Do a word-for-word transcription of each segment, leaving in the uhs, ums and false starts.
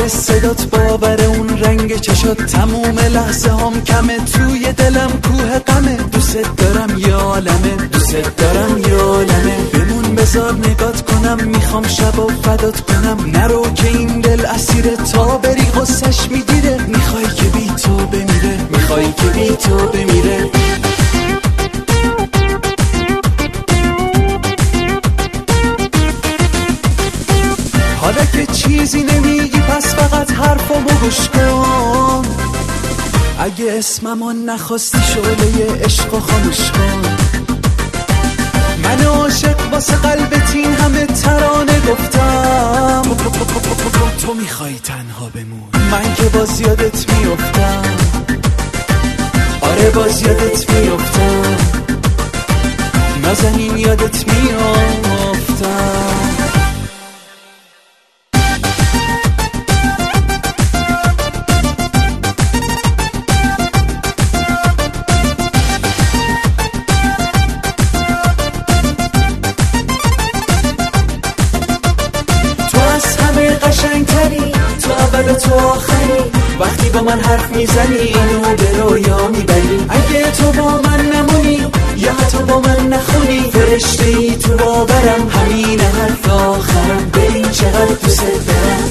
باور صدات، باور اون رنگ چشات، تموم لحظه هم کمه، توی دلم کوه غمه. دوست دارم یا عالمه، دوست دارم یا عالمه. بمون بذار نگات کنم، میخوام شبا فدات کنم. نرو که این دل اسیره، تا بری غصش میگیره. میخوای که بی تو بمیره، میخوای که بی تو بمیره. حالا که چیزی نمیگی پس فقط حرفمو گوش کن. اگه اسممو نخواستی شعله عشقو خاموش کن. من عاشق واسه قلبت این همه ترانه گفتم. تو میخوای تنها بمون، من که باز یادت میافتم. آره باز یادت میافتم، نازنین یادت میافتم. تو اول و تو آخری، وقتی با من حرف میزنی اینو به رویا میبری. اگه تو با من نمونی یا حتی با من نخونی، فرشته ای تو باورم، همین حرف آخرم. ببین چقدر دوست دارم.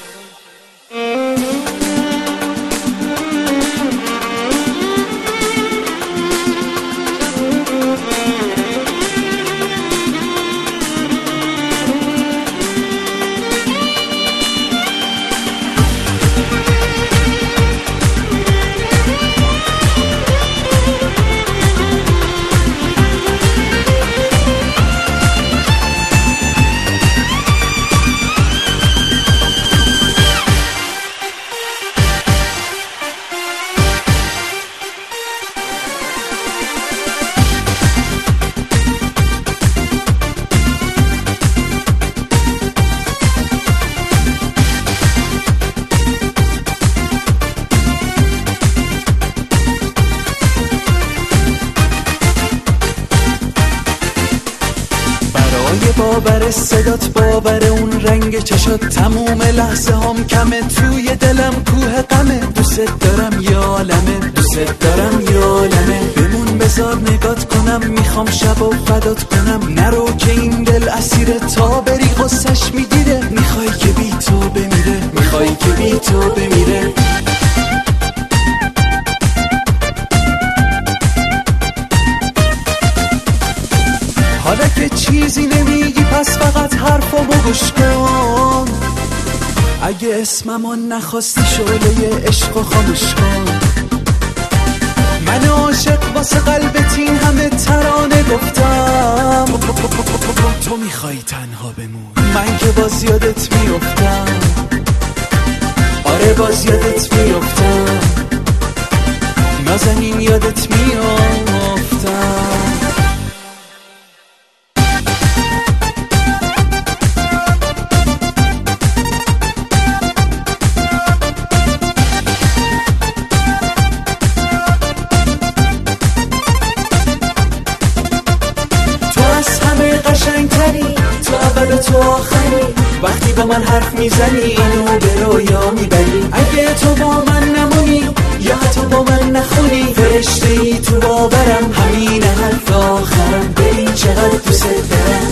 باور صدات، باور اون رنگ چشات، تموم لحظه هم کمه، توی دلم کوه غمه. دوست دارم یا عالمه، دوست دارم یا عالمه. بمون بذار نگات کنم، میخوام شبا فدات کنم. نرو که این دل اسیره، تا بری غصش میگیره. میخوای که بی تو بمیره، میخوای که بی تو بمیره. حالا که چیزی نمیگی پس فقط حرفمو گوش کن. اگه اسممو نخواستی شعله عشقو خاموش کن. من عاشق واسه قلبت این همه ترانه گفتم. تو میخوای تنها بمون، من که باز یادت میافتم. آره باز یادت میافتم، نازنین یادت میافتم. تو اول و تو آخری، وقتی با من حرف میزنی اینو به رویا میبری. اگه تو با من نمونی یا حتی با من نخونی، فرشته ای تو باورم، همین حرف آخرم. ببین چقدر دوست دارم.